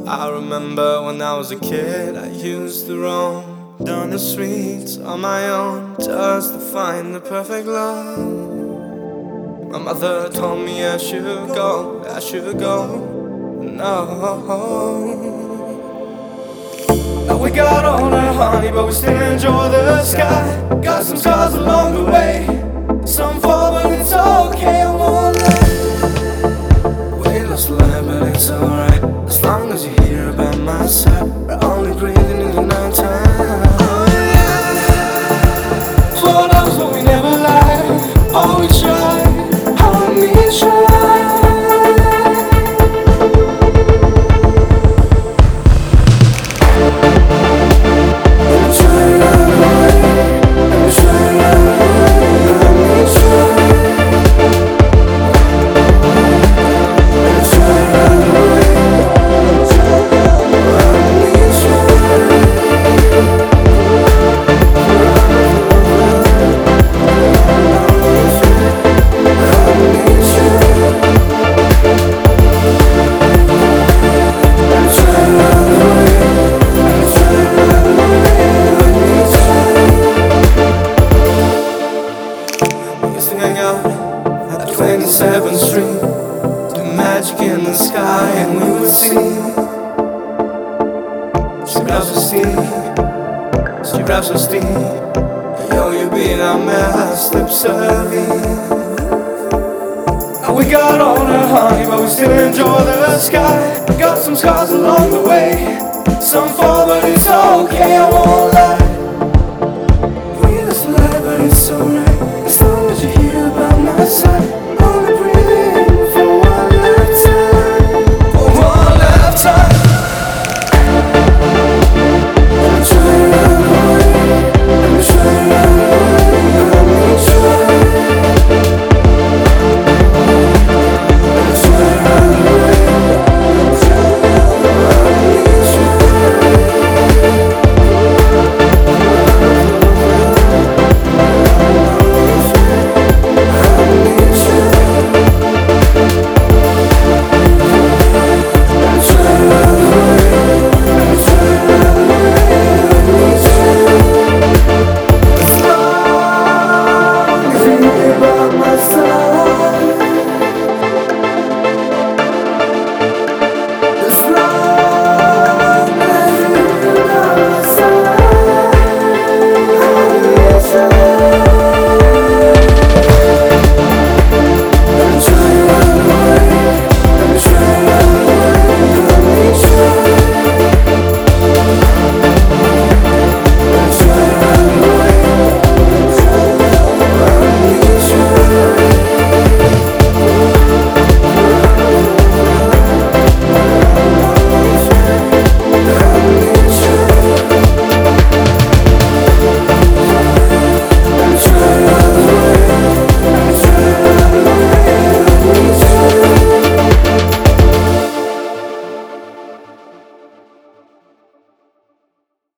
I remember when I was a kid, I used to roam down the streets on my own just to find the perfect love. My mother told me I should go, no. Now we got older, honey, but we still enjoy the sky. Got some scars along the way, some fall, but it's okay, I won't lie. We lost life, but it's alright, as long as you're here by my side. We're only breathing in the night time. Oh yeah. Told us but we never lied. Oh, we tried, oh, we tried. Hang out at 27th Street, do magic in the sky, and we would see. She grabs her steam, she grabs her steam. Yo, you being our mass, lip serving. Now we got older, honey, but we still enjoy the sky. Got some scars along the way, some fall, but it's okay, I won't lie. We just lie, but it's alright, as long as you're here by my side.